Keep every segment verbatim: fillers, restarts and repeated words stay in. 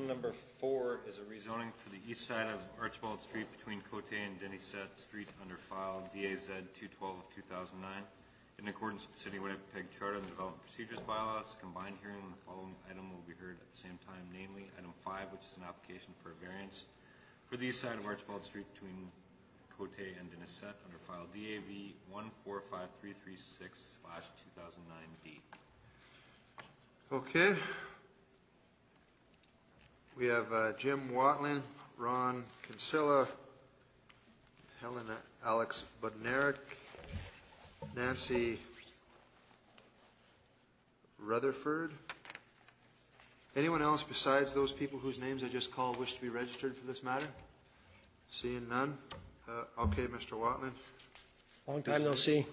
Resolution number four is a rezoning for the east side of Archibald Street between Cote and Denisette Street under file D A Z two twelve of two thousand nine. In accordance with the City of Winnipeg Charter and Development Procedures Bylaws, combined hearing on the following item will be heard at the same time, namely item five, which is an application for a variance for the east side of Archibald Street between Cote and Denisette under file D A V one four five three three six slash two thousand nine D. Okay. We have uh, Jim Watlin, Ron Kinsella, Helena Alex Budnaric, Nancy Rutherford. Anyone else besides those people whose names I just called wish to be registered for this matter? Seeing none. Uh, okay, Mister Watlin. Long time no see.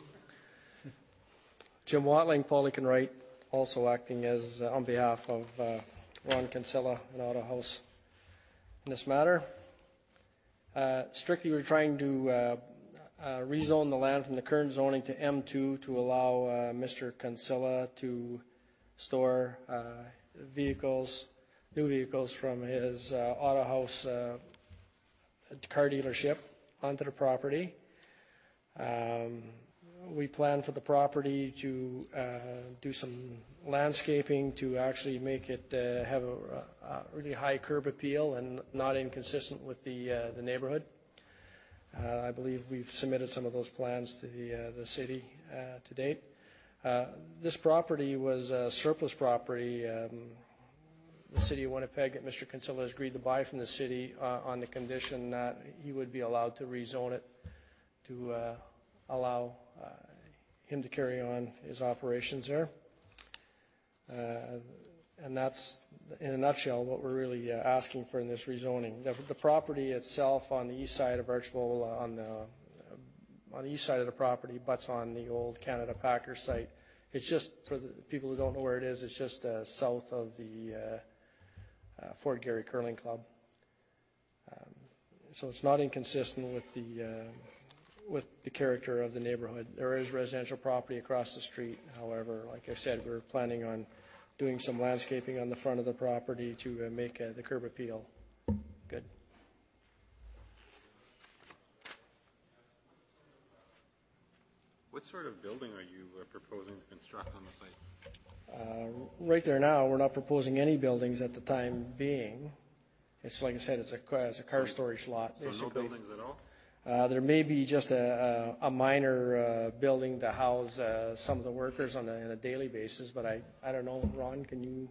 Jim Watling, Paul Wright, also acting as uh, on behalf of uh, Ron Kinsella and Auto House in this matter. Uh, strictly, we're trying to uh, uh, rezone the land from the current zoning to M two to allow uh, Mister Kinsella to store uh, vehicles, new vehicles from his uh, Auto House uh, car dealership onto the property. Um, we plan for the property to uh, do some landscaping to actually make it uh, have a, a really high curb appeal and not inconsistent with the uh, the neighborhood. Uh, I believe we've submitted some of those plans to the uh, the city uh, to date. Uh, this property was a surplus property. Um, the city of Winnipeg that Mister Kinsella has agreed to buy from the city uh, on the condition that he would be allowed to rezone it to uh, allow uh, him to carry on his operations there. Uh, and that's, in a nutshell, what we're really uh, asking for in this rezoning. The, the property itself on the east side of Archibald, uh, on the uh, on the east side of the property, butts on the old Canada Packer site. It's just, for the people who don't know where it is, it's just uh, south of the uh, uh, Fort Garry Curling Club. Um, so it's not inconsistent with the uh, with the character of the neighborhood. There is residential property across the street. However, like I said, we're planning on doing some landscaping on the front of the property to uh, make uh, the curb appeal good. What sort of building are you uh, proposing to construct on the site? Uh, right there now, we're not proposing any buildings at the time being. It's like I said, it's a, it's a car so, storage lot, so basically. So no buildings at all? Uh, there may be just a, a, a minor uh, building to house uh, some of the workers on a, on a daily basis, but I, I don't know. Ron, can you?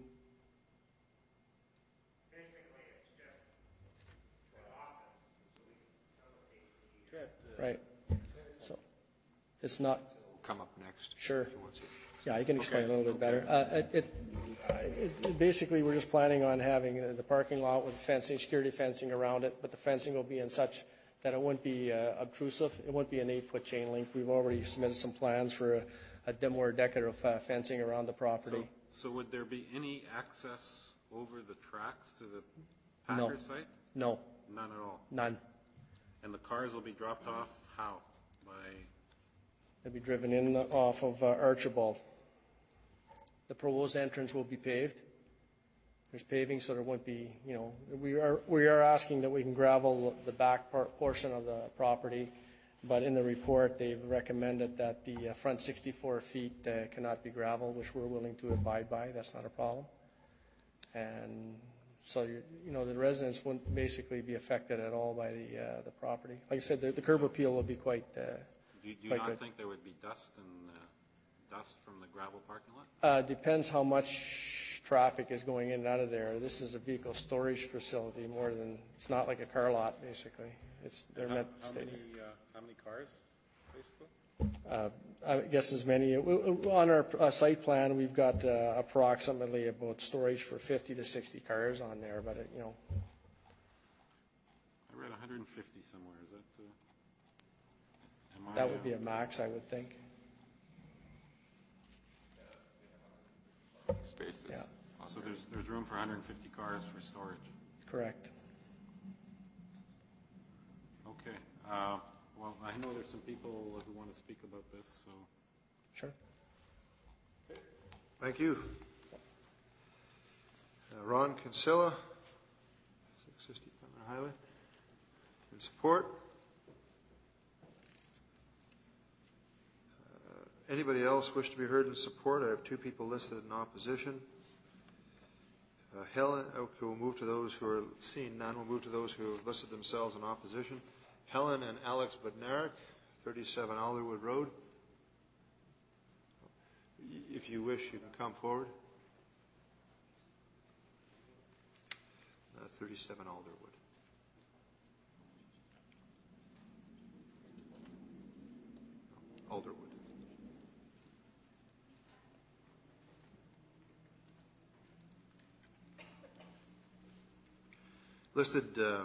Basically, it's just an office, so we can facilitate the... Right. So it's not... Come up next. Sure. If you want to. Yeah, you can explain okay. a little bit okay. better. Uh, it, it, it, it basically, we're just planning on having the parking lot with fencing, security fencing around it, but the fencing will be in such that it won't be uh, obtrusive. It won't be an eight-foot chain link. We've already submitted some plans for a, a more decorative uh, fencing around the property. So, so would there be any access over the tracks to the Packer No. site? No. None at all? None. And the cars will be dropped off how? By... They'll be driven in off of uh, Archibald. The proposed entrance will be paved. There's paving, so there won't be, you know, we are we are asking that we can gravel the back part, portion of the property, but in the report they've recommended that the uh, front sixty-four feet uh, cannot be gravel, which we're willing to abide by. That's not a problem. And so, you you know, the residents wouldn't basically be affected at all by the uh, the property. Like I said, the, the curb appeal will be quite. Uh, Do you, do you quite not good. think there would be dust and uh, dust from the gravel parking lot? Uh, depends how much traffic is going in and out of there. This is a vehicle storage facility more than, it's not like a car lot, basically. It's, they're how, meant to how stay many, there. uh, how many cars, basically? Uh, I guess as many, on our uh, site plan, we've got uh, approximately about storage for fifty to sixty cars on there, but it, you know. I read one hundred fifty somewhere, is that? Uh, am That I, would be uh, a max, I would think. Spaces. Yeah. So there's, there's room for one hundred fifty cars for storage. Correct. Okay. Uh, well, I know there's some people who want to speak about this, so. Sure. Thank you. Uh, Ron Kinsella. Highway. In support? Uh, Anybody else wish to be heard in support? I have two people listed in opposition. Uh, Helen, okay, we'll move to those who are seeing none. We'll move to those who have listed themselves in opposition. Helen and Alex Bednarik, thirty-seven Alderwood Road. If you wish, you can come forward. Uh, thirty-seven Alderwood. Alderwood. Listed uh,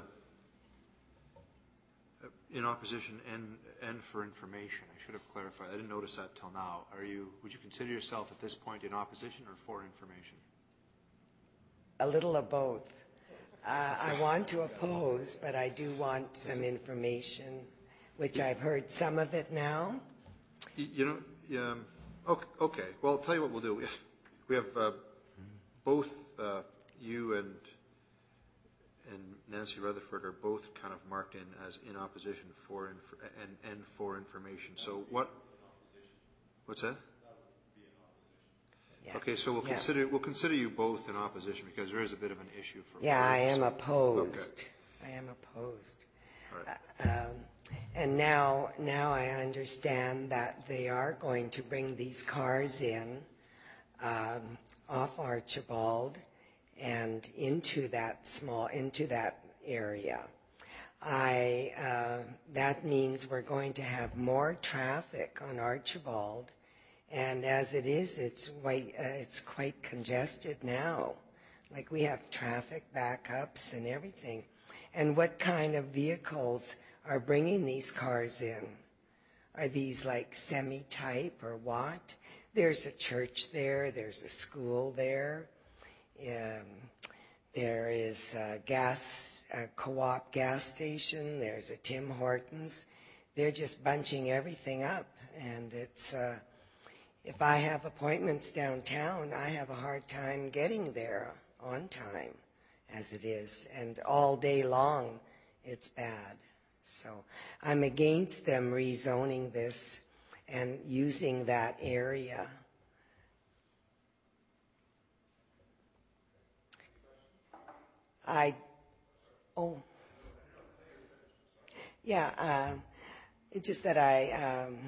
in opposition and, and for information. I should have clarified. I didn't notice that till now. Are you? Would you consider yourself at this point in opposition or for information? A little of both. Uh, I want to oppose, but I do want some information, which I've heard some of it now. You, you know, um, okay, okay. Well, I'll tell you what we'll do. We have, we have uh, both uh, you and and Nancy Rutherford are both kind of marked in as in opposition for inf and and for information. So what? What's that? Yeah. Okay, so we'll Yeah. consider we'll consider you both in opposition because there is a bit of an issue for. Yeah, I am so- opposed. Okay. I am opposed. All right. Um, and now, now I understand that they are going to bring these cars in um, off Archibald and into that small, into that area. I, uh, that means we're going to have more traffic on Archibald, and as it is, it's quite, uh, it's quite congested now. Like we have traffic backups and everything. And what kind of vehicles are bringing these cars in? Are these like semi-type or what? There's a church there, there's a school there. Um, there is a gas, a co-op gas station. There's a Tim Hortons. They're just bunching everything up. And it's, uh, if I have appointments downtown, I have a hard time getting there on time as it is. And all day long, it's bad. So I'm against them rezoning this and using that area. I, oh, yeah, uh, it's just that I, um,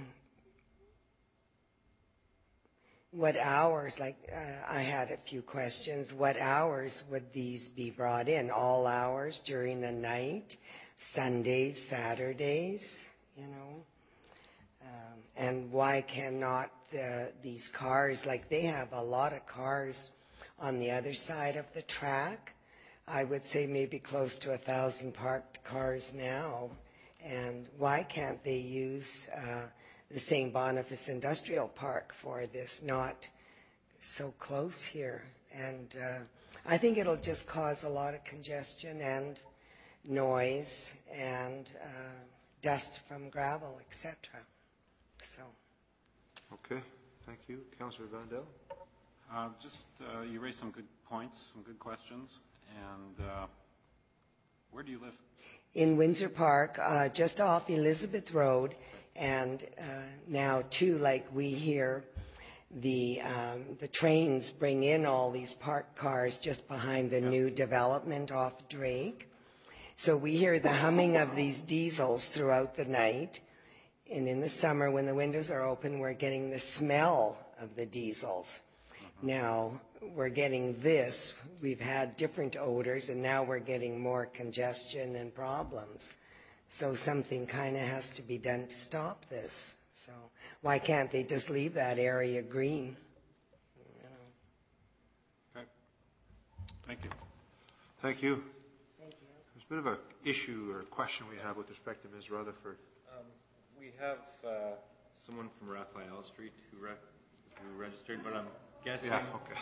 what hours, like uh, I had a few questions, what hours would these be brought in? All hours during the night, Sundays, Saturdays, you know? Um, and why cannot the, these cars, like they have a lot of cars on the other side of the track. I would say maybe close to a thousand parked cars now. And why can't they use uh, the Saint Boniface Industrial Park for this, not so close here? And uh, I think it'll just cause a lot of congestion and noise and uh, dust from gravel, et cetera. So. Okay, thank you. Councillor Vandell? Uh, just, uh, you raised some good points, some good questions. And uh, where do you live? In Windsor Park, uh, just off Elizabeth Road. And uh, now, too, like we hear, the, um, the trains bring in all these parked cars just behind the yeah. new development off Drake. So we hear the humming of these diesels throughout the night. And in the summer, when the windows are open, we're getting the smell of the diesels. Uh-huh. Now, we're getting this. We've had different odors, and now we're getting more congestion and problems. So something kind of has to be done to stop this. So why can't they just leave that area green? You know. Okay. Thank you. Thank you. Thank you. There's a bit of an issue or question we have with respect to Miz Rutherford. Um, we have uh, someone from Raphael Street who, re who registered, but I'm guessing... Yeah, okay.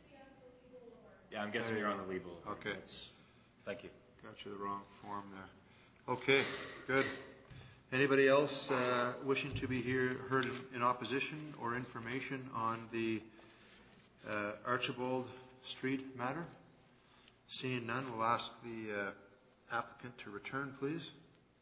Yeah, I'm guessing you're on the Legal. Okay. That's, thank you. Got you the wrong form there. Okay, good. Anybody else uh, wishing to be here heard in opposition or information on the uh, Archibald Street matter? Seeing none, we'll ask the uh, applicant to return, please.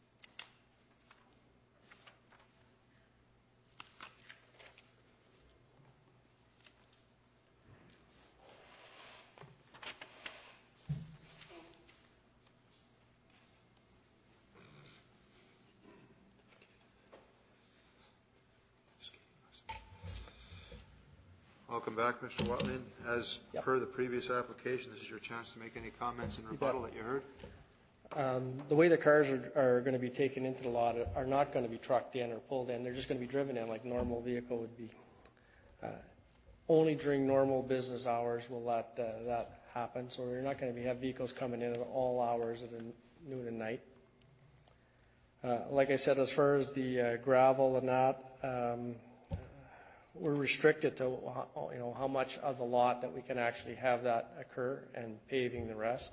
Welcome back, Mister Watling. As Yep. per the previous application, this is your chance to make any comments in rebuttal that you heard. Um, The way the cars are, are going to be taken into the lot are not going to be trucked in or pulled in. They're just going to be driven in like a normal vehicle would be. Uh, Only during normal business hours will that, uh, that happen. So we're not going to be, have vehicles coming in at all hours at noon and night. Uh, Like I said, as far as the uh, gravel and that, um, we're restricted to, you know, how much of the lot that we can actually have that occur and paving the rest.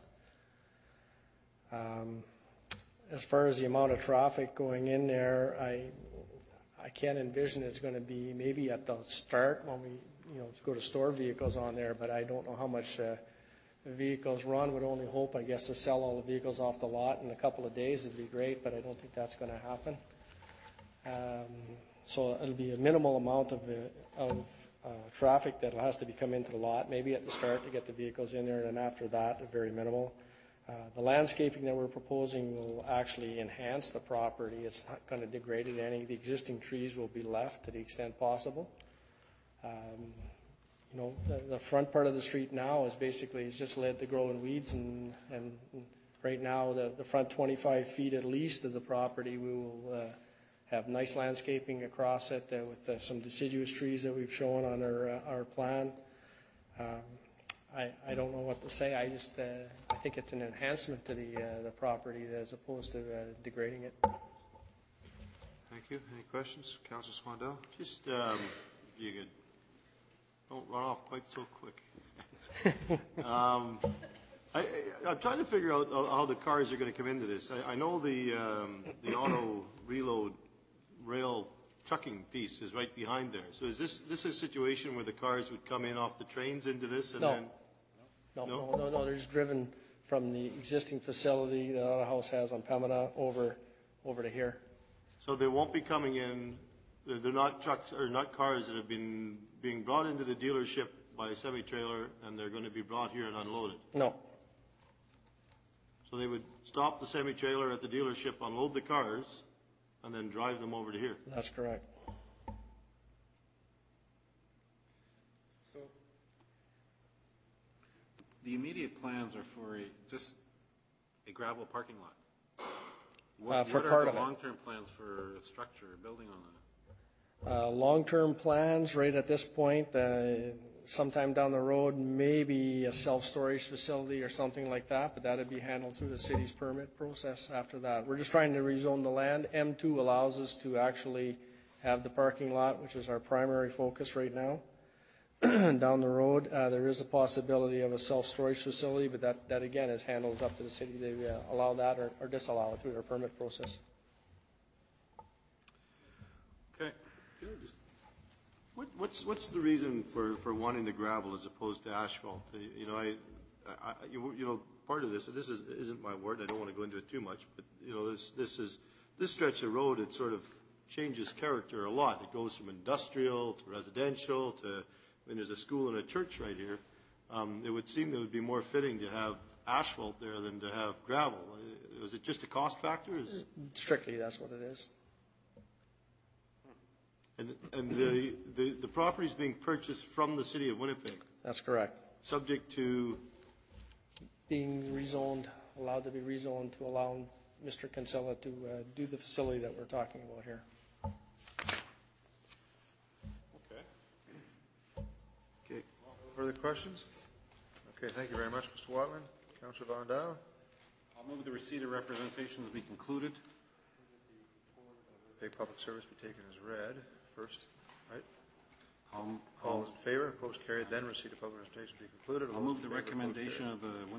Um, As far as the amount of traffic going in there, I, I can't envision it's going to be maybe at the start when we, you know, go to store vehicles on there, but I don't know how much uh, vehicles run. Would only hope, I guess, to sell all the vehicles off the lot in a couple of days. It'd be great, but I don't think that's going to happen. Um, So it'll be a minimal amount of, uh, of uh, traffic that has to be come into the lot, maybe at the start to get the vehicles in there, and then after that, very minimal. Uh, The landscaping that we're proposing will actually enhance the property. It's not going to degrade it any. The existing trees will be left to the extent possible. Um, You know, the, the front part of the street now is basically, it's just led to growing weeds, and, and right now, the, the front twenty-five feet at least of the property, we will uh, have nice landscaping across it uh, with uh, some deciduous trees that we've shown on our, uh, our plan. Um, I, I don't know what to say. I just, uh, I think it's an enhancement to the, uh, the property as opposed to uh, degrading it. Thank you. Any questions? Councilor Swandell? Just, um, if you could, don't run off quite so quick. um, I, I, I'm trying to figure out how the cars are going to come into this. I, I know the, um, the auto reload rail trucking piece is right behind there. So is this, this a situation where the cars would come in off the trains into this and No. then? No, No? no, no, no, they're just driven from the existing facility that our house has on Pembina over, over to here. So they won't be coming in, they're they're not trucks, or not cars that have been being brought into the dealership by a semi-trailer and they're going to be brought here and unloaded? No, So they would stop the semi-trailer at the dealership, unload the cars, and then drive them over to here? that's correct. So the immediate plans are for a, just a gravel parking lot. What, Uh, for what part are of the it. long-term plans for a structure, a building on that? Uh, Long-term plans, right at this point, uh, sometime down the road, maybe a self-storage facility or something like that, but that'd be handled through the city's permit process after that. We're just trying to rezone the land. M two allows us to actually have the parking lot, which is our primary focus right now. Down the road, uh, there is a possibility of a self-storage facility, but that, that again is handled up to the city. They uh, allow that or, or disallow it through their permit process. Okay. What, what's, what's the reason for, for wanting the gravel as opposed to asphalt? Uh, You know, I, I, you you know, part of this, and this is, isn't my word, I don't want to go into it too much, but, you know, this, this is, this stretch of road, it sort of changes character a lot. It goes from industrial to residential to, I mean, there's a school and a church right here. Um, it would seem that it would be more fitting to have asphalt there than to have gravel. Uh, Was it just a cost factor? Is, Strictly, that's what it is. and and the, the, the property is being purchased from the city of Winnipeg, That's correct. subject to, Being rezoned, allowed to be rezoned to allow Mister Kinsella to uh, do the facility that we're talking about here. Okay. Okay. Further questions? Okay, thank you very much, Mister Watling. Councilor Vandal? I'll move the receipt of representations be concluded. Pay public service be taken as read first, right? I'll, All those in favor, opposed, carried, then receipt of public representation be concluded. All I'll those move in the favor, opposed, recommendation carried. of the